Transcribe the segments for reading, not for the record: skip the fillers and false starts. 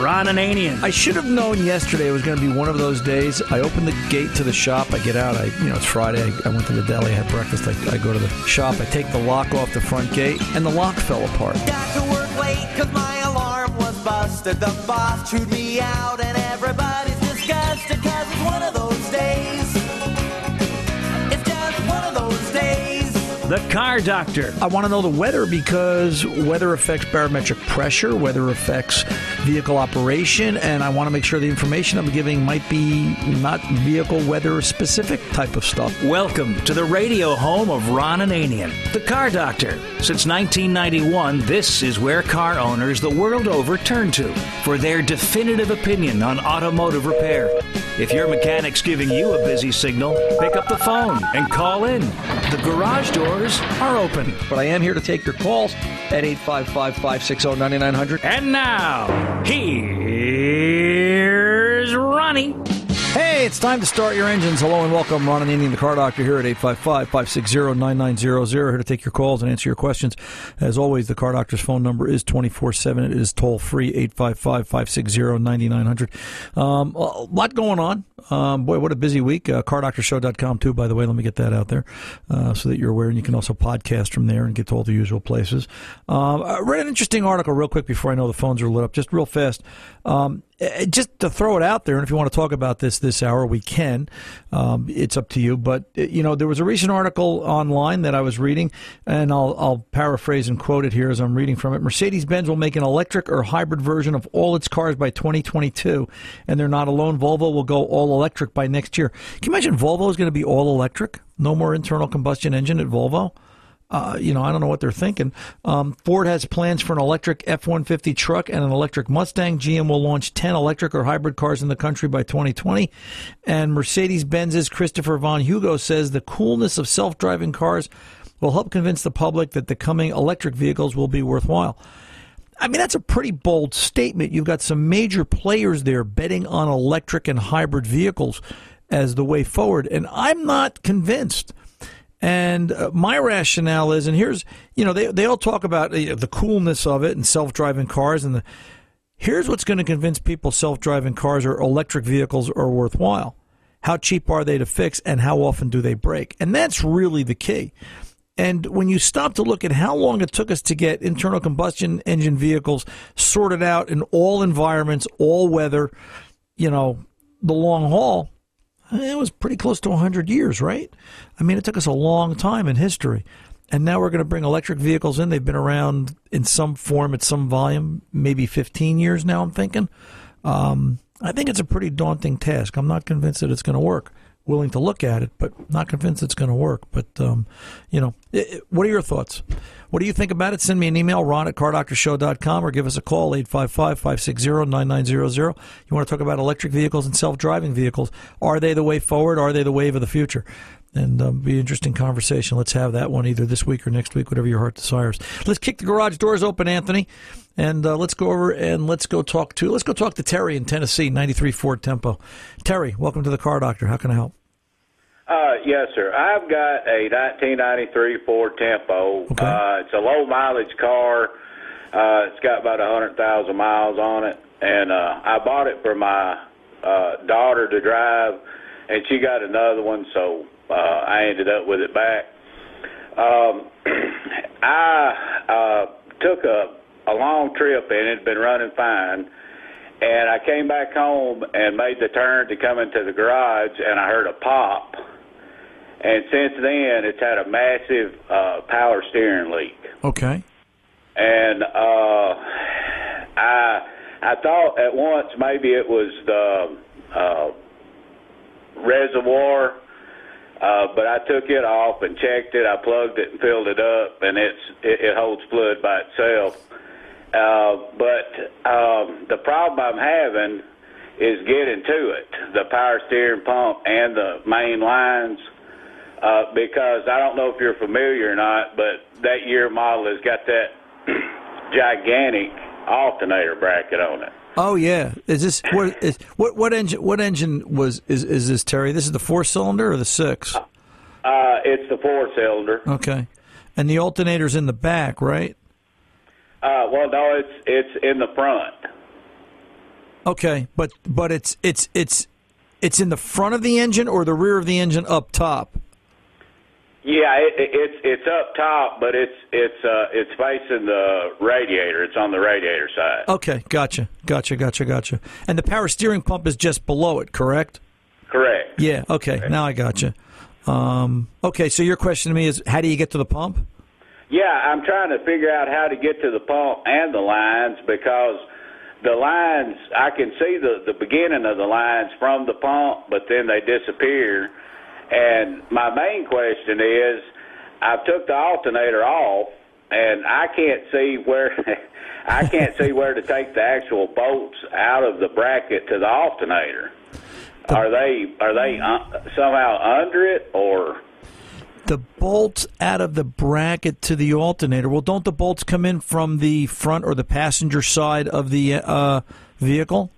Ron Ananian. I should have known yesterday it was going to be one of those days. I opened the gate to the shop. I get out. It's Friday. I went to the deli. I had breakfast. I go to the shop. I take the lock off the front gate, and the lock fell apart. Got to work late because my alarm was busted. The boss chewed me out, and everybody's disgusted because it's one of those days. It's just one of those days. The Car Doctor. I want to know the weather because weather affects barometric pressure, weather affects vehicle operation, and I want to make sure the information I'm giving might be not vehicle weather specific type of stuff. Welcome to the radio home of Ron Ananian, the Car Doctor. Since 1991, this is where car owners the world over turn to for their definitive opinion on automotive repair. If your mechanic's giving you a busy signal, pick up the phone and call in. The garage doors are open. But I am here to take your calls at 855-560-9900. And now, here's Ronnie. Hey, it's time to start your engines. Hello and welcome. Ron Ananian, the Car Doctor, here at 855-560-9900. Here to take your calls and answer your questions. As always, the Car Doctor's phone number is 24/7. It is toll-free, 855-560-9900. A lot going on. Boy, what a busy week. CarDoctorShow.com, too, by the way. Let me get that out there so that you're aware. And you can also podcast from there and get to all the usual places. I read an interesting article real quick before I know the phones are lit up, just real fast. Just to throw it out there, and if you want to talk about this hour, we can. It's up to you. But, there was a recent article online that I was reading, and I'll paraphrase and quote it here as I'm reading from it. Mercedes-Benz will make an electric or hybrid version of all its cars by 2022, and they're not alone. Volvo will go all electric by next year. Can you imagine Volvo is going to be all electric? No more internal combustion engine at Volvo? I don't know what they're thinking. Ford has plans for an electric F-150 truck and an electric Mustang. GM will launch 10 electric or hybrid cars in the country by 2020. And Mercedes-Benz's Christopher Von Hugo says the coolness of self-driving cars will help convince the public that the coming electric vehicles will be worthwhile. I mean, that's a pretty bold statement. You've got some major players there betting on electric and hybrid vehicles as the way forward. And I'm not convinced. And my rationale is, and here's, they all talk about the coolness of it and self-driving cars. And here's what's going to convince people self-driving cars or electric vehicles are worthwhile. How cheap are they to fix and how often do they break? And that's really the key. And when you stop to look at how long it took us to get internal combustion engine vehicles sorted out in all environments, all weather, the long haul, it was pretty close to 100 years, right? I mean, it took us a long time in history. And now we're going to bring electric vehicles in. They've been around in some form at some volume, maybe 15 years now, I'm thinking. I think it's a pretty daunting task. I'm not convinced that it's going to work. Willing to look at it, but not convinced it's going to work. But, what are your thoughts? What do you think about it? Send me an email, ron@cardoctorshow.com, or give us a call, 855-560-9900. You want to talk about electric vehicles and self-driving vehicles. Are they the way forward? Are they the wave of the future? And be an interesting conversation. Let's have that one either this week or next week, whatever your heart desires. Let's kick the garage doors open, Anthony, and let's go over and let's go talk to Terry in Tennessee, 93 Ford Tempo. Terry, welcome to the Car Doctor. How can I help? Yes, sir. I've got a 1993 Ford Tempo. Okay. It's a low-mileage car. It's got about 100,000 miles on it, and I bought it for my daughter to drive, and she got another one, so I ended up with it back. I took a long trip, and it had been running fine, and I came back home and made the turn to come into the garage, and I heard a pop. And since then, it's had a massive power steering leak. Okay. And I thought at once maybe it was the reservoir, but I took it off and checked it. I plugged it and filled it up, and it holds fluid by itself. But the problem I'm having is getting to it, the power steering pump and the main lines. Because I don't know if you're familiar or not, but that year model has got that gigantic alternator bracket on it. Oh yeah, is this what engine? What engine is this, Terry? This is the 4-cylinder or the 6? It's the 4-cylinder. Okay, and the alternator's in the back, right? Well, no, it's in the front. Okay, but it's in the front of the engine or the rear of the engine up top? Yeah, it's up top, but it's facing the radiator. It's on the radiator side. Okay, gotcha. And the power steering pump is just below it, correct? Correct. Yeah. Okay. Correct. Now I gotcha. Okay, so your question to me is, how do you get to the pump? Yeah, I'm trying to figure out how to get to the pump and the lines, because the lines, I can see the beginning of the lines from the pump, but then they disappear. And my main question is, I took the alternator off, and I can't see where where to take the actual bolts out of the bracket to the alternator. Are they somehow under it, or? The bolts out of the bracket to the alternator. Well, don't the bolts come in from the front or the passenger side of the vehicle?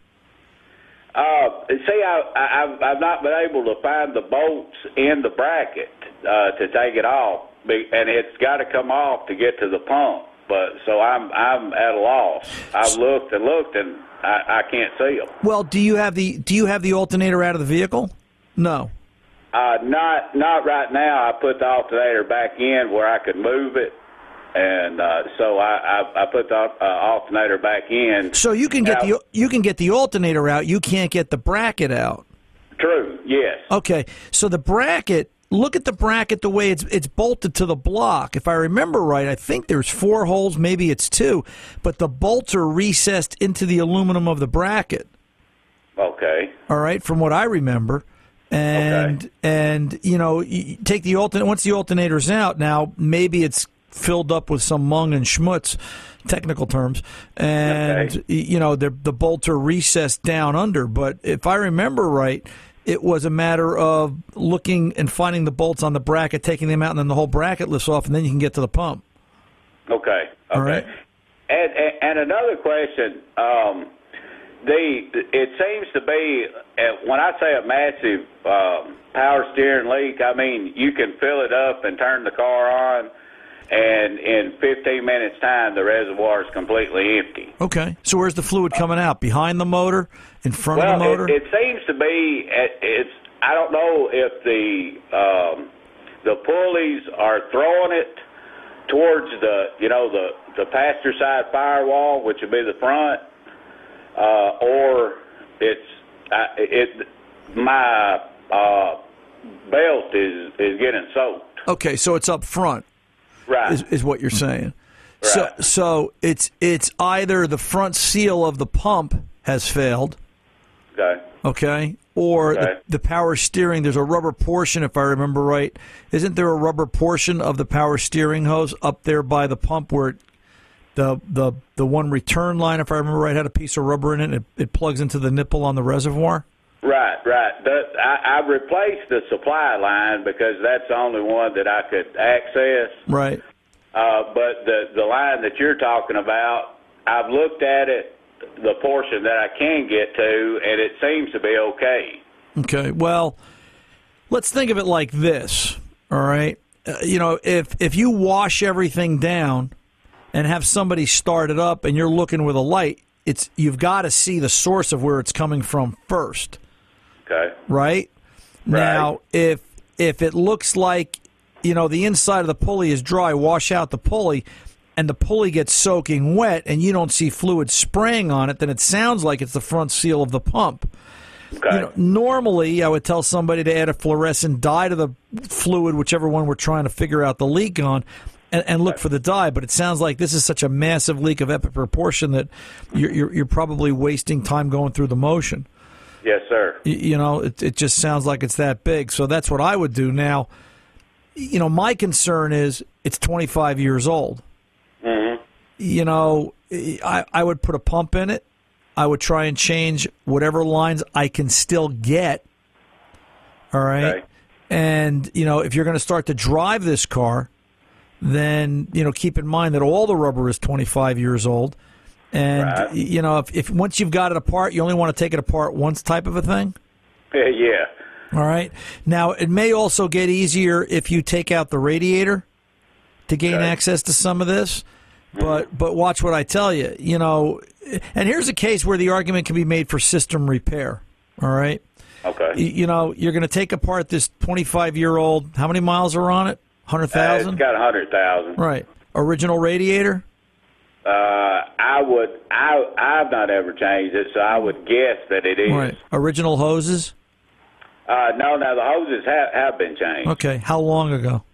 See, I've not been able to find the bolts in the bracket to take it off, and it's got to come off to get to the pump. But so I'm at a loss. I've looked and looked, and I can't see them. Well, do you have the alternator out of the vehicle? No. Not right now. I put the alternator back in where I could move it, and so I put the alternator back in. So you can get the alternator out. You can't get the bracket out. True. Yes. Okay. So the bracket. Look at the bracket the way it's bolted to the block. If I remember right, I think there's 4 holes. Maybe it's 2, but the bolts are recessed into the aluminum of the bracket. Okay. All right. From what I remember. And you take the alternator. Once the alternator's out, now maybe it's filled up with some mung and schmutz, technical terms, and the bolts are recessed down under. But if I remember right, it was a matter of looking and finding the bolts on the bracket, taking them out, and then the whole bracket lifts off, and then you can get to the pump. Okay. All right. And another question. It seems to be, when I say a massive power steering leak, I mean you can fill it up and turn the car on, and in 15 minutes' time, the reservoir is completely empty. Okay. So where's the fluid coming out? Behind the motor? In front of the motor? It seems to be, I don't know if the pulleys are throwing it towards the passenger side firewall, which would be the front, or my belt is getting soaked. Okay, so it's up front, right? Is what you're saying. Right. So it's either the front seal of the pump has failed, okay, or the power steering. There's a rubber portion, if I remember right. Isn't there a rubber portion of the power steering hose up there by the pump where the one return line, if I remember right, had a piece of rubber in it, and it plugs into the nipple on the reservoir? Right. I replaced the supply line because that's the only one that I could access. Right. But the line that you're talking about, I've looked at it, the portion that I can get to, and it seems to be okay. Okay. Well, let's think of it like this, all right? If you wash everything down and have somebody start it up and you're looking with a light, you've got to see the source of where it's coming from first. Okay. Right? Now, if it looks like, the inside of the pulley is dry, wash out the pulley, and the pulley gets soaking wet and you don't see fluid spraying on it, then it sounds like it's the front seal of the pump. Okay. Normally, I would tell somebody to add a fluorescent dye to the fluid, whichever one we're trying to figure out the leak on, and look for the dye. But it sounds like this is such a massive leak of epic proportion that you're probably wasting time going through the motion. Yes, sir. It just sounds like it's that big. So that's what I would do. Now, my concern is it's 25 years old. Mm-hmm. I would put a pump in it. I would try and change whatever lines I can still get. All right. Okay. And, if you're going to start to drive this car, then, keep in mind that all the rubber is 25 years old. And, right. if once you've got it apart, you only want to take it apart once type of a thing? Yeah. All right. Now, it may also get easier if you take out the radiator to gain access to some of this. But watch what I tell you. You know, and here's a case where the argument can be made for system repair. All right. Okay. You know, you're going to take apart this 25-year-old. How many miles are on it? 100,000. It's got 100,000. Right. Original radiator. I've not ever changed it, so I would guess that it is. Right. Original hoses. No, the hoses have been changed. Okay. How long ago?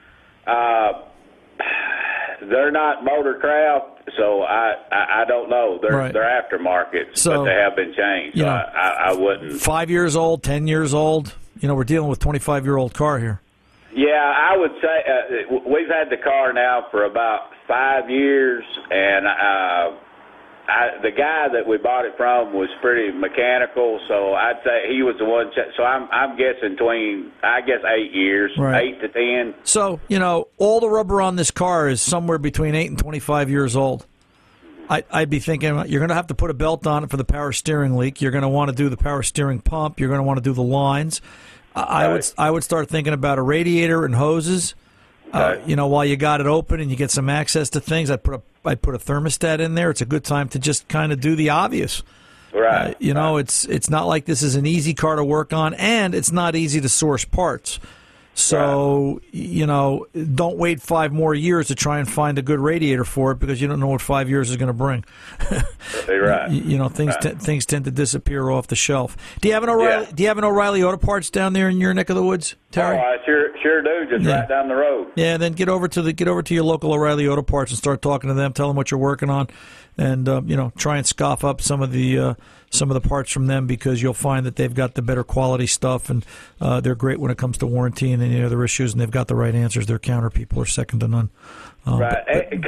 They're not Motorcraft, so I don't know. They're aftermarket, but they have been changed. So I wouldn't. 5 years old, 10 years old. You know, we're dealing with 25-year-old car here. Yeah, I would say we've had the car now for about 5 years, and the guy that we bought it from was pretty mechanical, so I'd say he was the one. So I'm guessing between 8 years, 8 to 10. So, you know, all the rubber on this car is somewhere between 8 and 25 years old. I'd be thinking you're going to have to put a belt on it for the power steering leak. You're going to want to do the power steering pump. You're going to want to do the lines. I would start thinking about a radiator and hoses. You know, while you got it open and you get some access to things, I'd put a thermostat in there. It's a good time to just kind of do the obvious. Right. You know, it's not like this is an easy car to work on, and it's not easy to source parts. So, you know, don't wait 5 more years to try and find a good radiator for it, because you don't know what 5 years is going to bring. Right. You know, things tend to disappear off the shelf. Do you have an O'Reilly? Do you have an O'Reilly Auto Parts down there in your neck of the woods, Terry? Oh, I sure do. Just right down the road. Yeah. Then get over to your local O'Reilly Auto Parts and start talking to them. Tell them what you're working on, and you know, try and scoff up some of the parts from them, because you'll find that they've got the better quality stuff, and they're great when it comes to warranty and any other issues, and they've got the right answers. Their counter people are second to none. Right.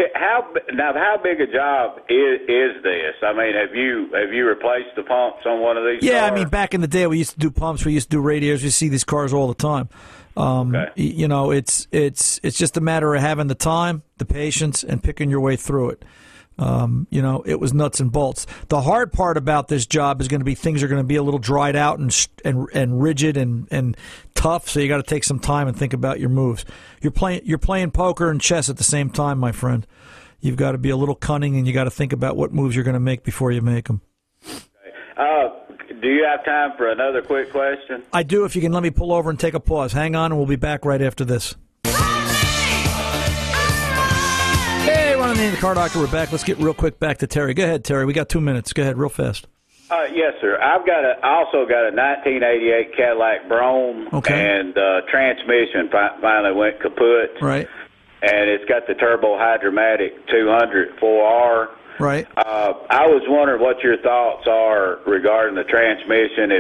How big a job is this? I mean, have you replaced the pumps on one of these? Yeah, cars? I mean, back in the day, we used to do pumps. We used to do radiators. We see these cars all the time. You know, it's just a matter of having the time, the patience, and picking your way through it. You know, it was nuts and bolts. The hard part about this job is going to be things are going to be a little dried out and rigid and tough. So you got to take some time and think about your moves. You're playing poker and chess at the same time, my friend. You've got to be a little cunning, and you got to think about what moves you're going to make before you make them. Do you have time for another quick question? I do. If you can let me pull over and take a pause. Hang on, and we'll be back right after this. Hey, Ron and the Car Doctor, we're back. Let's get real quick back to Terry. Go ahead, Terry. We got 2 minutes. Go ahead, real fast. Yes, sir. I've also got a 1988 Cadillac Brougham, and transmission finally went kaput. Right. And it's got the Turbo Hydromatic 200 4R. Right. I was wondering what your thoughts are regarding the transmission.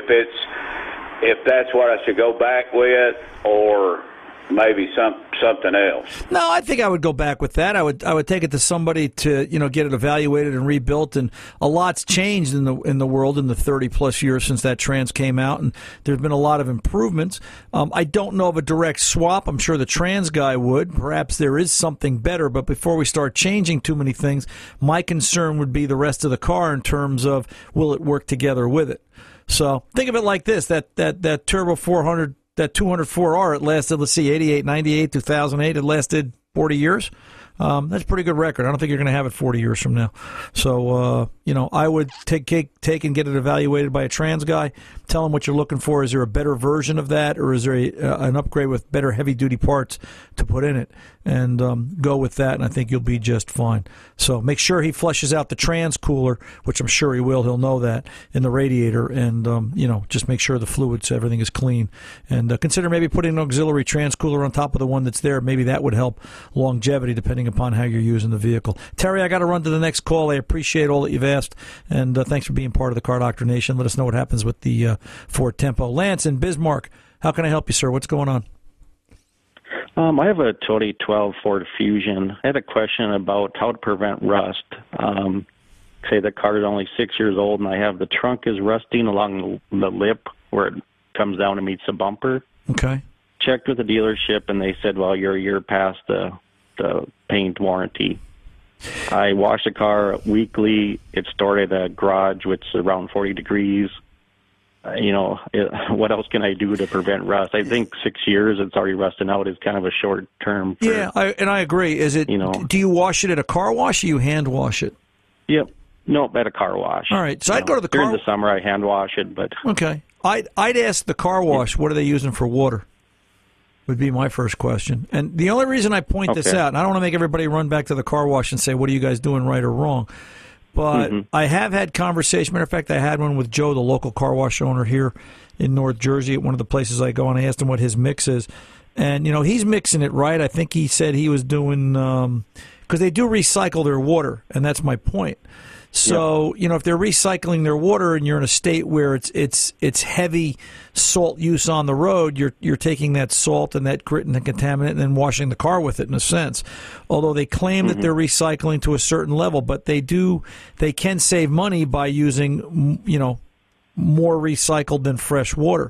If that's what I should go back with, or maybe something else. No, I think I would go back with that. I would take it to somebody to, you know, get it evaluated and rebuilt. And a lot's changed in the world in the 30+ years since that trans came out, and there's been a lot of improvements. I don't know of a direct swap. I'm sure the trans guy would. Perhaps there is something better. But before we start changing too many things, my concern would be the rest of the car in terms of, will it work together with it? So think of it like this: that Turbo 400. That 204R, it lasted, let's see, 88, 98, 2008. It lasted 40 years. That's a pretty good record. I don't think you're going to have it 40 years from now. So, you know, I would take and get it evaluated by a trans guy. Tell him what you're looking for. Is there a better version of that, or is there an upgrade with better heavy-duty parts to put in it? And go with that, and I think you'll be just fine. So make sure he flushes out the trans cooler, which I'm sure he will. He'll know that, in the radiator. And, you know, just make sure the fluids, everything is clean. And consider maybe putting an auxiliary trans cooler on top of the one that's there. Maybe that would help longevity, depending upon how you're using the vehicle. Terry, I got to run to the next call. I appreciate all that you've asked, and thanks for being part of the Car Doctor Nation. Let us know what happens with the Ford Tempo. Lance in Bismarck, how can I help you, sir? What's going on? I have a 2012 Ford Fusion. I had a question about how to prevent rust. Say the car is only 6 years old, and I have the trunk is rusting along the lip where it comes down and meets the bumper. Okay. Checked with the dealership, and they said, well, you're a year past the paint warranty. I wash the car weekly. It's stored at a garage, which is around 40 degrees. what else can I do to prevent rust? I think 6 years it's already rusting out is kind of a short term. I agree. Is it? Do you wash it at a car wash or you hand wash it? Yep. No, at a car wash. All right. So I'd go to the car. During the summer, I hand wash it, but okay. I'd ask the car wash, what are they using for water? Would be my first question. And the only reason I point this out, and I don't want to make everybody run back to the car wash and say, what are you guys doing right or wrong? But I have had conversation. Matter of fact, I had one with Joe, the local car wash owner here in North Jersey at one of the places I go, and I asked him what his mix is. And, he's mixing it right. I think he said he was doing, because they do recycle their water, and that's my point. So, if they're recycling their water and you're in a state where it's heavy salt use on the road, you're taking that salt and that grit and the contaminant and then washing the car with it in a sense. Although they claim that they're recycling to a certain level, but they can save money by using, more recycled than fresh water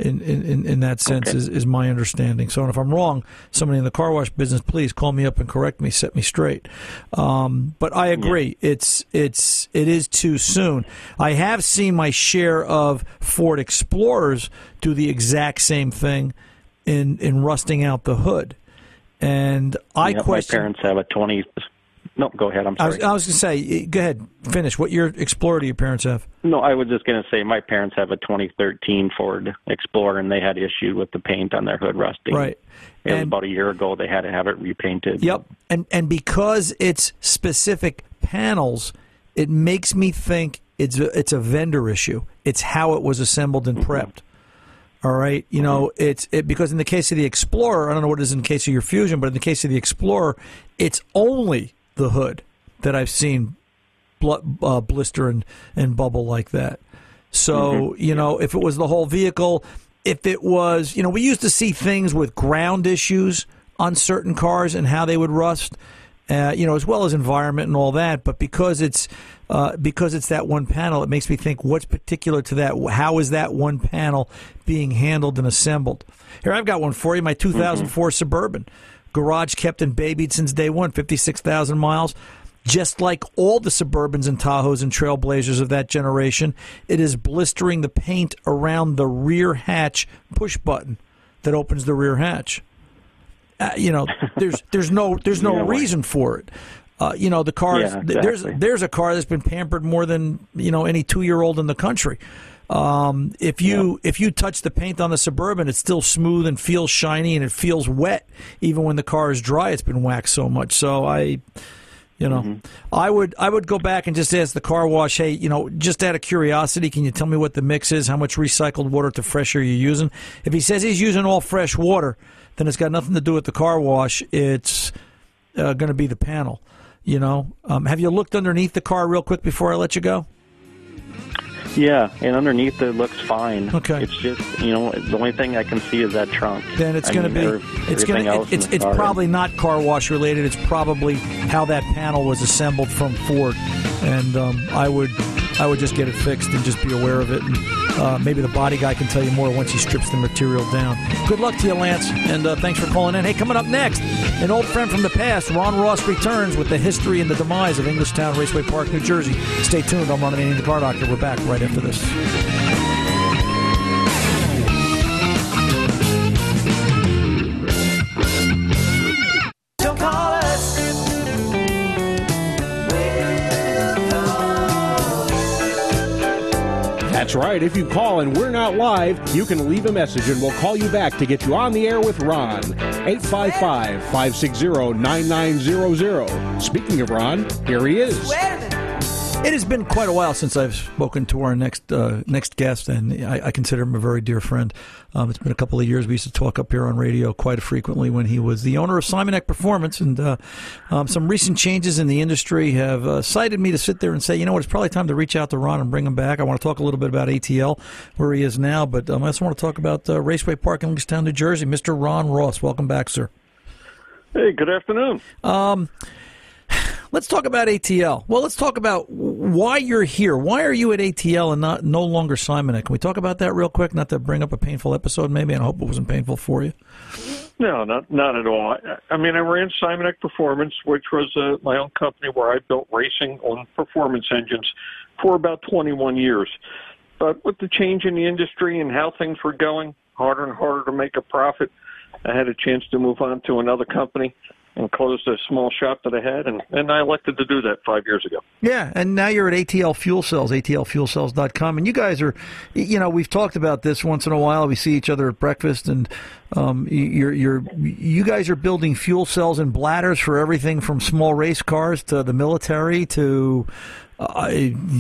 in that sense is my understanding. So if I'm wrong, somebody in the car wash business, please call me up and correct me, set me straight. But I agree. It is too soon. I have seen my share of Ford Explorers do the exact same thing in rusting out the hood. And I question. My parents have a 20. No, go ahead. I'm sorry. I was going to say, go ahead, finish. What year Explorer do your parents have? No, I was just going to say my parents have a 2013 Ford Explorer, and they had issue with the paint on their hood rusting. Right. It was about a year ago. They had to have it repainted. Yep. And because it's specific panels, it makes me think it's a vendor issue. It's how it was assembled and prepped. All right, it's because in the case of the Explorer, I don't know what it is in the case of your Fusion, but in the case of the Explorer, it's only the hood that I've seen blister and bubble like that. So, if it was the whole vehicle, if it was, we used to see things with ground issues on certain cars and how they would rust, as well as environment and all that. But because it's that one panel, it makes me think what's particular to that. How is that one panel being handled and assembled? Here, I've got one for you, my 2004 Suburban. Garage kept and babied since day one, 56,000 miles. Just like all the Suburbans and Tahoes and Trailblazers of that generation, it is blistering the paint around the rear hatch push button that opens the rear hatch. There's no reason for it. The car. Exactly. There's a car that's been pampered more than any 2-year-old in the country. If you touch the paint on the Suburban, it's still smooth and feels shiny and it feels wet even when the car is dry. It's been waxed so much. So I would go back and just ask the car wash, hey, just out of curiosity, can you tell me what the mix is? How much recycled water to fresh are you using? If he says he's using all fresh water, then it's got nothing to do with the car wash. It's going to be the panel. Have you looked underneath the car real quick before I let you go? Yeah, and underneath it looks fine. Okay. It's just, the only thing I can see is that trunk. Then it's going to be, it's probably not car wash related. It's probably how that panel was assembled from Ford. And I would just get it fixed and just be aware of it. And maybe the body guy can tell you more once he strips the material down. Good luck to you, Lance, and thanks for calling in. Hey, coming up next, an old friend from the past, Ron Ross, returns with the history and the demise of Englishtown Raceway Park, New Jersey. Stay tuned. I'm Ron Ananian, the Car Doctor. We're back right after this. That's right. If you call and we're not live, you can leave a message and we'll call you back to get you on the air with Ron. 855-560-9900. Speaking of Ron, here he is. It has been quite a while since I've spoken to our next guest, and I consider him a very dear friend. It's been a couple of years. We used to talk up here on radio quite frequently when he was the owner of Simonek Performance, and some recent changes in the industry have cited me to sit there and say, it's probably time to reach out to Ron and bring him back. I want to talk a little bit about ATL, where he is now, but I also want to talk about Raceway Park in Englishtown, New Jersey. Mr. Ron Ross, welcome back, sir. Hey, good afternoon. Let's talk about ATL. Well, let's talk about why you're here. Why are you at ATL and no longer Simonek? Can we talk about that real quick? Not to bring up a painful episode, maybe, and I hope it wasn't painful for you. No, not at all. I ran Simonek Performance, which was my own company where I built racing on performance engines for about 21 years. But with the change in the industry and how things were going, harder and harder to make a profit, I had a chance to move on to another company and closed a small shop that I had, and I elected to do that 5 years ago. Yeah, and now you're at ATL Fuel Cells, atlfuelcells.com, and you guys are, we've talked about this once in a while. We see each other at breakfast, and you guys are building fuel cells and bladders for everything from small race cars to the military to, what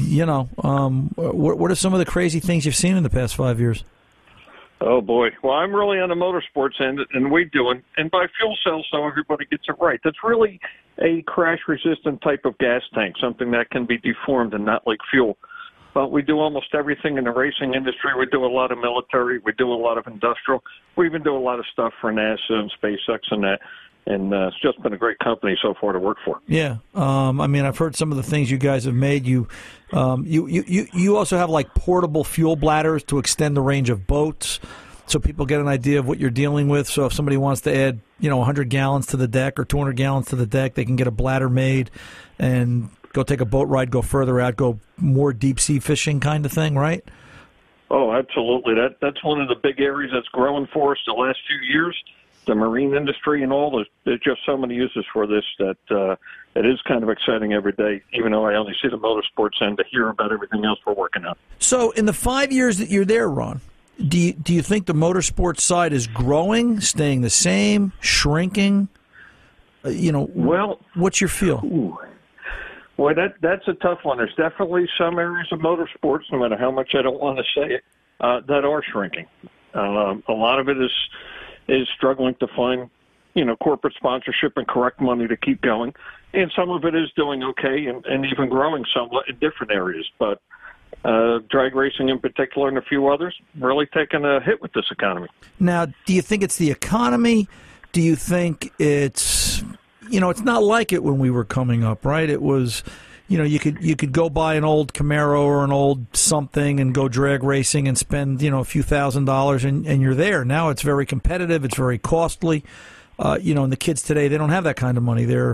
are some of the crazy things you've seen in the past 5 years? Oh, boy. Well, I'm really on the motorsports end, and we do. And by fuel cells, so everybody gets it right. That's really a crash-resistant type of gas tank, something that can be deformed and not like fuel. But we do almost everything in the racing industry. We do a lot of military. We do a lot of industrial. We even do a lot of stuff for NASA and SpaceX and that. And it's just been a great company so far to work for. Yeah, I've heard some of the things you guys have made. You also have like portable fuel bladders to extend the range of boats, so people get an idea of what you're dealing with. So if somebody wants to add, 100 gallons to the deck or 200 gallons to the deck, they can get a bladder made and go take a boat ride, go further out, go more deep sea fishing kind of thing, right? Oh, absolutely. That's one of the big areas that's growing for us the last few years. The marine industry and all, there's just so many uses for this that it is kind of exciting every day, even though I only see the motorsports end to hear about everything else we're working on. So in the 5 years that you're there, Ron, do you think the motorsports side is growing, staying the same, shrinking? Well, what's your feel? Ooh. Well, that's a tough one. There's definitely some areas of motorsports, no matter how much I don't want to say it, that are shrinking. A lot of it is struggling to find, corporate sponsorship and correct money to keep going. And some of it is doing okay and even growing somewhat in different areas. But drag racing in particular and a few others really taking a hit with this economy. Now, do you think it's the economy? Do you think it's, it's not like it when we were coming up, right? It was, you could go buy an old Camaro or an old something and go drag racing and spend, a few $1,000s and you're there. Now it's very competitive. It's very costly. And the kids today, they don't have that kind of money. They're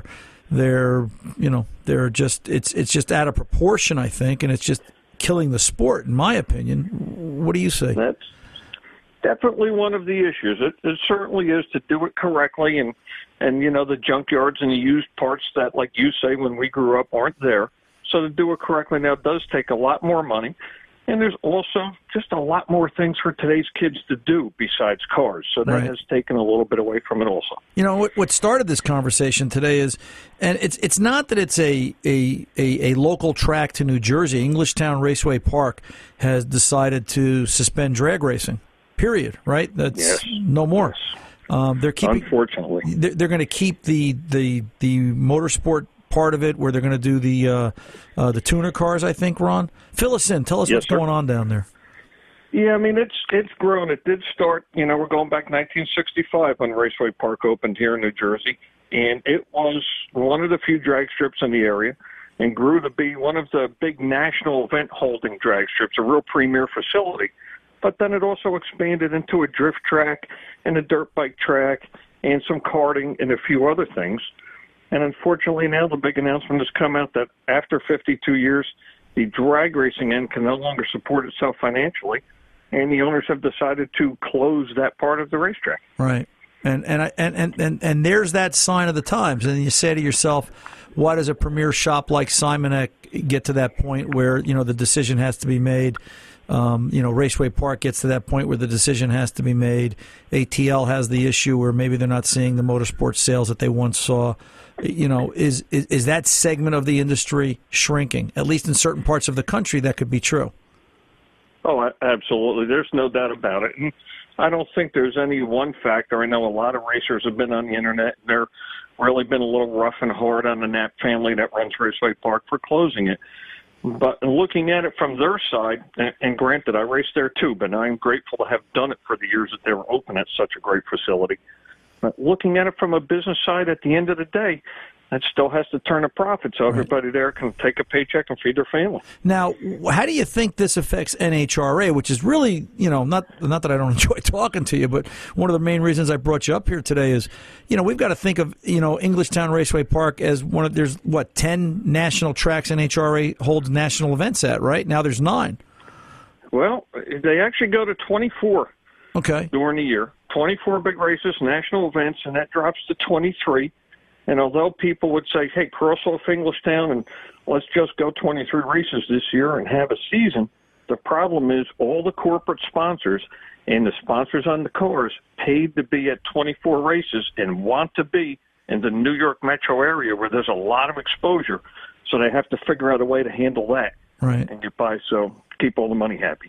just, it's just out of proportion, I think, and it's just killing the sport, in my opinion. What do you say? That's definitely one of the issues. It certainly is to do it correctly and the junkyards and the used parts that, like you say, when we grew up aren't there. So to do it correctly now does take a lot more money. And there's also just a lot more things for today's kids to do besides cars. So that has taken a little bit away from it also. What started this conversation today is, and it's not that it's a local track to New Jersey. Englishtown Raceway Park has decided to suspend drag racing, period, right? That's no more. Yes. They're keeping, unfortunately, they're going to keep the motorsport part of it, where they're going to do the tuner cars, I think. Ron, fill us in. Tell us what's going on down there. Yeah, it's grown. It did start. We're going back 1965 when Raceway Park opened here in New Jersey, and it was one of the few drag strips in the area, and grew to be one of the big national event holding drag strips, a real premier facility. But then it also expanded into a drift track and a dirt bike track and some karting and a few other things. And unfortunately now the big announcement has come out that after 52 years, the drag racing end can no longer support itself financially, and the owners have decided to close that part of the racetrack. Right. And there's that sign of the times. And you say to yourself, why does a premier shop like Simonek get to that point where, the decision has to be made? Raceway Park gets to that point where the decision has to be made. ATL has the issue where maybe they're not seeing the motorsports sales that they once saw. Is that segment of the industry shrinking? At least in certain parts of the country, that could be true. Oh, absolutely. There's no doubt about it. And I don't think there's any one factor. I know a lot of racers have been on the internet, and they're really been a little rough and hard on the Knapp family that runs Raceway Park for closing it. But looking at it from their side, and granted, I raced there too, but I'm grateful to have done it for the years that they were open at such a great facility. But looking at it from a business side, at the end of the day, that still has to turn a profit so everybody there can take a paycheck and feed their family. Now, how do you think this affects NHRA, which is really, not that I don't enjoy talking to you, but one of the main reasons I brought you up here today is, we've got to think of, Englishtown Raceway Park as one of, there's 10 national tracks NHRA holds national events at, right? Now there's 9. Well, they actually go to 24 during the year. 24 big races, national events, and that drops to 23. And although people would say, hey, cross off Englishtown and let's just go 23 races this year and have a season, the problem is all the corporate sponsors and the sponsors on the cars paid to be at 24 races and want to be in the New York metro area where there's a lot of exposure. So they have to figure out a way to handle that. Right. And so keep all the money happy.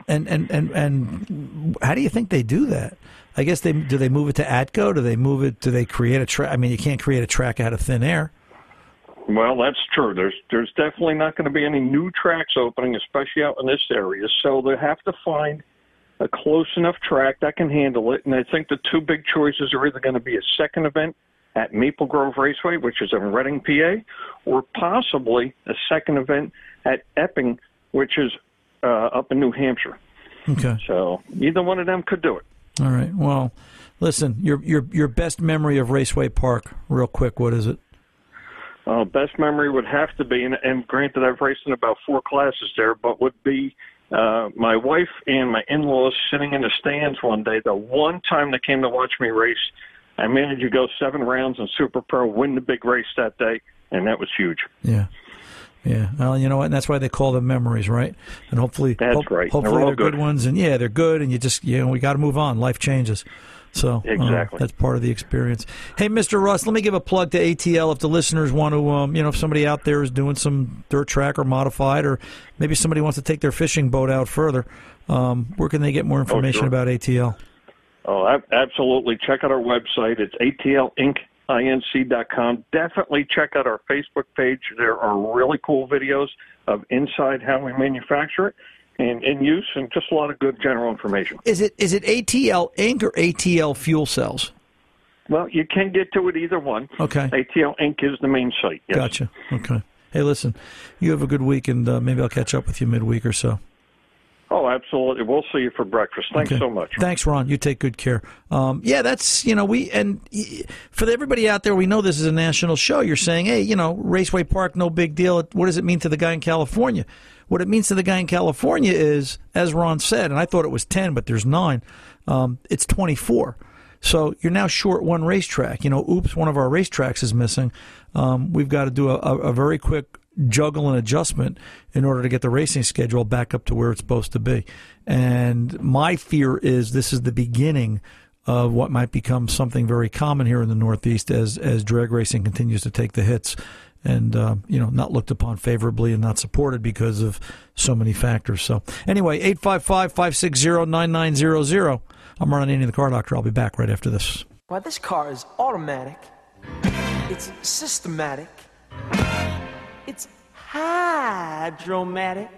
And how do you think they do that? I guess do they move it to ATCO? Do they create a track? I mean, you can't create a track out of thin air. Well, that's true. There's definitely not going to be any new tracks opening, especially out in this area. So they have to find a close enough track that can handle it. And I think the two big choices are either going to be a second event at Maple Grove Raceway, which is in Reading, PA, or possibly a second event at Epping, which is up in New Hampshire. Okay. So either one of them could do it. All right. Well, listen, your best memory of Raceway Park, real quick, what is it? Best memory would have to be, and granted I've raced in about 4 classes there, but would be my wife and my in-laws sitting in the stands one day. The one time they came to watch me race, I managed to go 7 rounds in Super Pro, win the big race that day, and that was huge. Yeah. Yeah, well, you know what? And that's why they call them memories, right? And hopefully, that's right. Hopefully, they're good ones. And yeah, they're good. And we got to move on. Life changes. So exactly, that's part of the experience. Hey, Mr. Russ, let me give a plug to ATL if the listeners want to, if somebody out there is doing some dirt track or modified, or maybe somebody wants to take their fishing boat out further. Where can they get more information about ATL? Oh, absolutely. Check out our website. It's atlinc.com. Definitely check out our Facebook page. There are really cool videos of inside how we manufacture it and in use, and just a lot of good general information. Is it ATL Inc. or ATL Fuel Cells? Well, you can get to it either one. Okay. ATL Inc. is the main site. Yes. Gotcha. Okay. Hey, listen, you have a good week, and maybe I'll catch up with you midweek or so. Oh, absolutely. We'll see you for breakfast. Thanks so much. Thanks, Ron. You take good care. That's, for everybody out there, we know this is a national show. You're saying, hey, Raceway Park, no big deal. What does it mean to the guy in California? What it means to the guy in California is, as Ron said, and I thought it was 10, but there's 9, it's 24. So you're now short one racetrack. Oops, one of our racetracks is missing. We've got to do a very quick juggle and adjustment in order to get the racing schedule back up to where it's supposed to be. And my fear is this is the beginning of what might become something very common here in the Northeast as drag racing continues to take the hits and, not looked upon favorably and not supported because of so many factors. So anyway, 855-560-9900. I'm Ron Ananian, the Car Doctor. I'll be back right after this. Why, this car is automatic. It's systematic. It's hydromatic.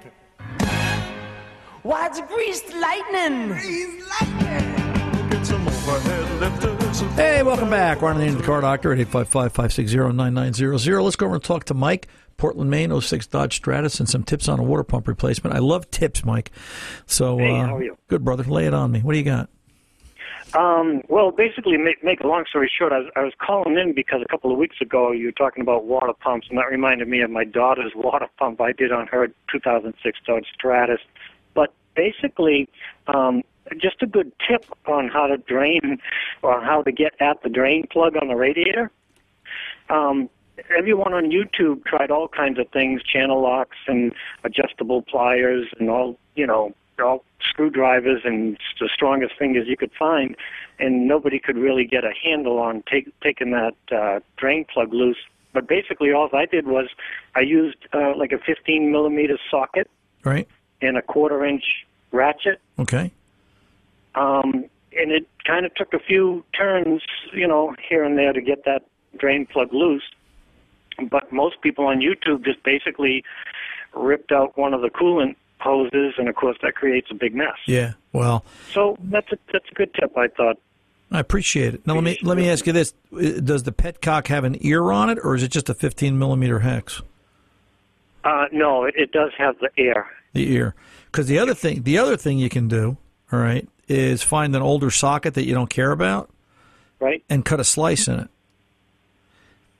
Why, it's greased lightning. Greased lightning. Get some overhead lifters. Hey, welcome back. Ron Ananian, the Car Doctor at 855-560-9900. Let's go over and talk to Mike, Portland, Maine, 06 Dodge Stratus, and some tips on a water pump replacement. I love tips, Mike. So, hey, how are you? Good, brother. Lay it on me. What do you got? Well, basically, make a long story short, I was calling in because a couple of weeks ago you were talking about water pumps, and that reminded me of my daughter's water pump I did on her 2006 Dodge Stratus. But basically, just a good tip on how to drain or how to get at the drain plug on the radiator. Everyone on YouTube tried all kinds of things, channel locks and adjustable pliers and all screwdrivers and the strongest fingers you could find, and nobody could really get a handle on taking that drain plug loose. But basically all I did was I used like a 15-millimeter socket, right, and a 1/4-inch ratchet. Okay. And it kind of took a few turns, here and there to get that drain plug loose. But most people on YouTube just basically ripped out one of the coolant hoses, and of course that creates a big mess. Yeah, well. So that's a good tip, I thought. I appreciate it. Now let me ask you this: does the Petcock have an ear on it, or is it just a 15-millimeter hex? No, it does have the ear. The ear, because the other thing you can do, all right, is find an older socket that you don't care about, right, and cut a slice in it.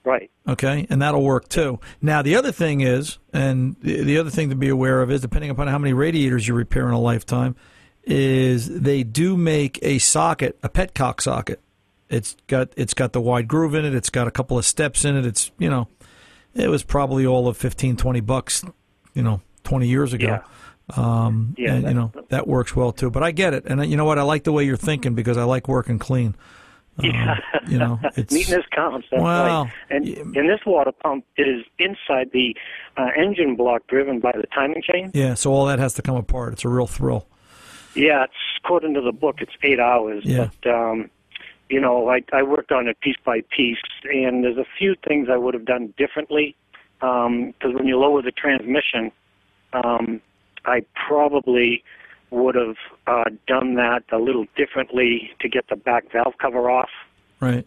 Right. Okay, and that'll work too. Now, the other thing is, and the other thing to be aware of is, depending upon how many radiators you repair in a lifetime, is they do make a socket, a petcock socket. It's got the wide groove in it. It's got a couple of steps in it. It's, it was probably all of $15-20, 20 years ago. Yeah. And that works well too. But I get it, and you know what? I like the way you're thinking because I like working clean. It's, neatness counts. That's right. And this water pump is inside the engine block driven by the timing chain. Yeah, so all that has to come apart. It's a real thrill. Yeah, it's according to the book, it's 8 hours. Yeah. But I worked on it piece by piece, and there's a few things I would have done differently. Because when you lower the transmission, I probably would have done that a little differently to get the back valve cover off. Right.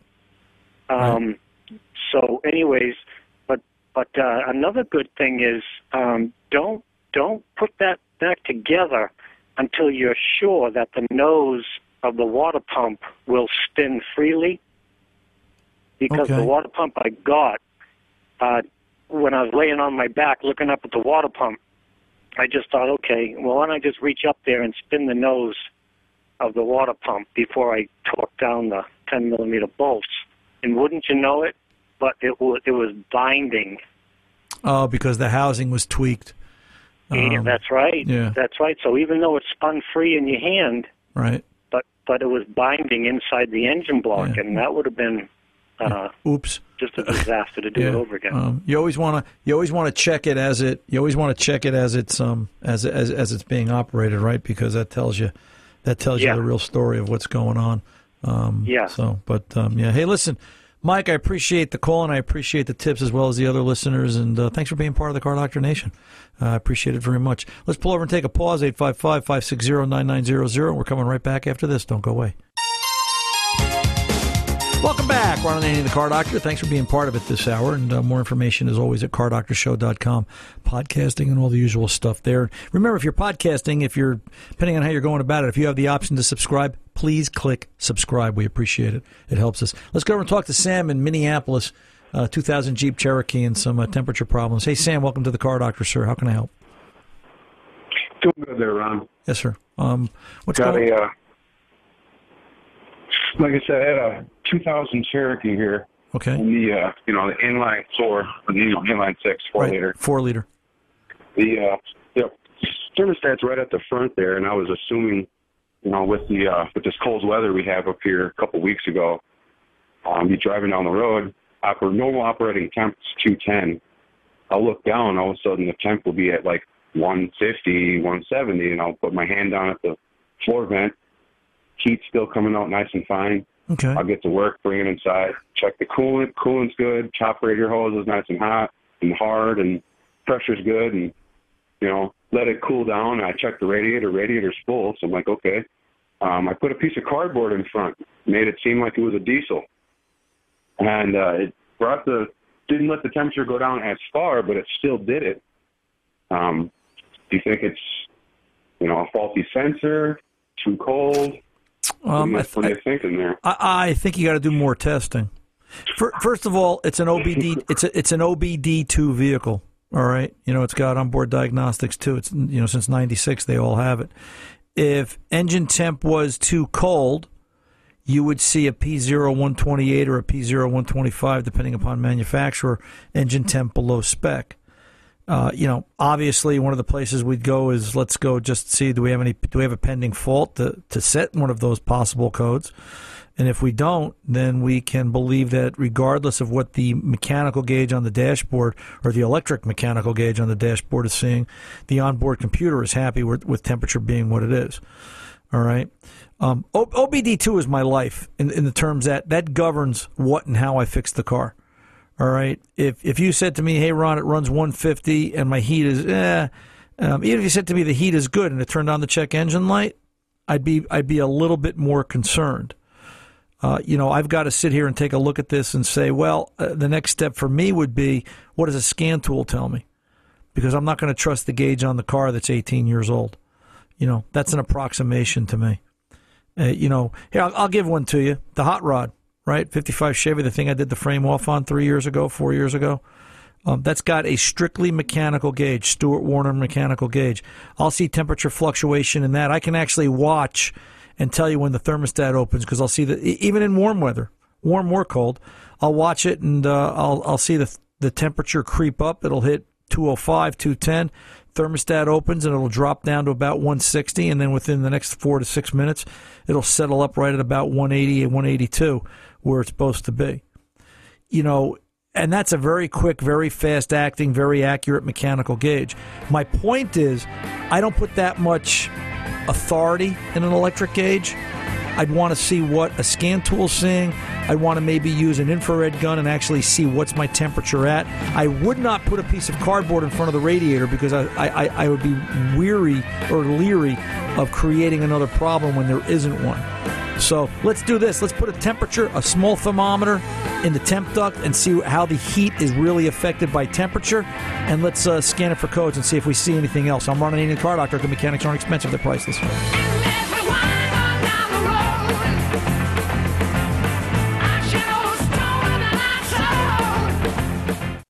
So, anyways, but another good thing is don't put that back together until you're sure that the nose of the water pump will spin freely. Because the water pump I got, when I was laying on my back looking up at the water pump, I just thought, okay, well, why don't I just reach up there and spin the nose of the water pump before I torque down the 10-millimeter bolts? And wouldn't you know it, but it was binding. Oh, because the housing was tweaked. Yeah, that's right. Yeah. That's right. So even though it spun free in your hand, right, but it was binding inside the engine block, and that would have been oops, just a disaster to do it over again. You always want to check it as it's as it's being operated, right? Because that tells you the real story of what's going on. Hey, listen, Mike, I appreciate the call and I appreciate the tips as well as the other listeners, and thanks for being part of the Car Doctor Nation. I appreciate it very much. Let's pull over and take a pause. 855-560-9900, and we're coming right back after this. Don't go away. Welcome back. Ron Ananian, the Car Doctor. Thanks for being part of it this hour. And more information is always at cardoctorshow.com. Podcasting and all the usual stuff there. Remember, if you're podcasting, depending on how you're going about it, if you have the option to subscribe, please click subscribe. We appreciate it. It helps us. Let's go over and talk to Sam in Minneapolis, 2000 Jeep Cherokee and some temperature problems. Hey, Sam, welcome to the Car Doctor, sir. How can I help? Doing good there, Ron. Yes, sir. What's going on? Like I said, I had a 2000 Cherokee here. Okay. And the inline 4, the inline 6, 4-liter. 4-liter. The thermostat's right at the front there, and I was assuming, with this cold weather we have up here a couple weeks ago, be driving down the road, normal operating temp is 210. I'll look down, all of a sudden the temp will be at like 150, 170, and I'll put my hand down at the floor vent. Heat's still coming out nice and fine. Okay. I'll get to work, bring it inside, check the coolant. Coolant's good. Top radiator hose is nice and hot and hard, and pressure's good. And, let it cool down. And I check the radiator. Radiator's full. So I'm like, okay. I put a piece of cardboard in front, made it seem like it was a diesel. And it didn't let the temperature go down as far, but it still did it. Do you think it's, a faulty sensor, too cold? What are you thinking there? I think you got to do more testing. First of all, it's an OBD. It's an OBD2 vehicle. All right, it's got onboard diagnostics too. It's since '96 they all have it. If engine temp was too cold, you would see a P0128 or a P0125, depending upon manufacturer. Engine temp below spec. Obviously one of the places we'd go is let's go just see do we have a pending fault to set one of those possible codes, and if we don't, then we can believe that regardless of what the mechanical gauge on the dashboard or the electric mechanical gauge on the dashboard is seeing, the onboard computer is happy with temperature being what it is. All right. OBD2 is my life in the terms that governs what and how I fix the car. All right. If you said to me, "Hey, Ron, it runs 150 and my heat is," even if you said to me the heat is good and it turned on the check engine light, I'd be a little bit more concerned. I've got to sit here and take a look at this and say, well, the next step for me would be, what does a scan tool tell me? Because I'm not going to trust the gauge on the car that's 18 years old. That's an approximation to me. Here, I'll give one to you. The hot rod. right? 55 Chevy, the thing I did the frame off on 4 years ago. That's got a strictly mechanical gauge, Stewart Warner mechanical gauge. I'll see temperature fluctuation in that. I can actually watch and tell you when the thermostat opens because I'll see that even in warm weather, warm or cold, I'll watch it and I'll see the temperature creep up. It'll hit 205, 210. Thermostat opens and it'll drop down to about 160, and then within the next 4 to 6 minutes, it'll settle up right at about 180 and 182 where it's supposed to be. You know, and that's a very quick, very fast-acting, very accurate mechanical gauge. My point is, I don't put that much authority in an electric gauge. I'd want to see what a scan tool's seeing. I'd want to maybe use an infrared gun and actually see what's my temperature at. I would not put a piece of cardboard in front of the radiator because I would be weary or leery of creating another problem when there isn't one. So let's do this. Let's put a temperature, a small thermometer in the temp duct and see how the heat is really affected by temperature. And let's scan it for codes and see if we see anything else. I'm Ron Ananian, Car Doctor. The mechanics aren't expensive. They're priceless.